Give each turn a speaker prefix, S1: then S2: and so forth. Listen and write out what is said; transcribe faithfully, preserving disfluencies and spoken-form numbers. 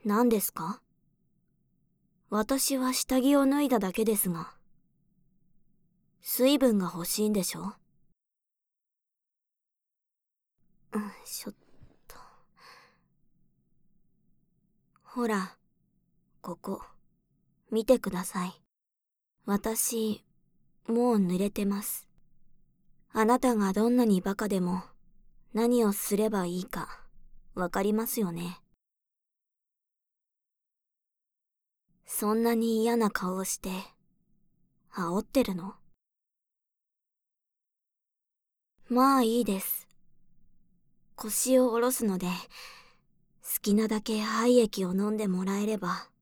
S1: 何ですか？私は下着を脱いだだけですが。水分が欲しいんでしょ？うん、ちょっと。ほら、ここ、見てください。私、もう濡れてます。あなたがどんなにバカでも、何をすればいいか、わかりますよね。そんなに嫌な顔をして、煽ってるの？まあいいです。腰を下ろすので、好きなだけ廃液を飲んでもらえれば、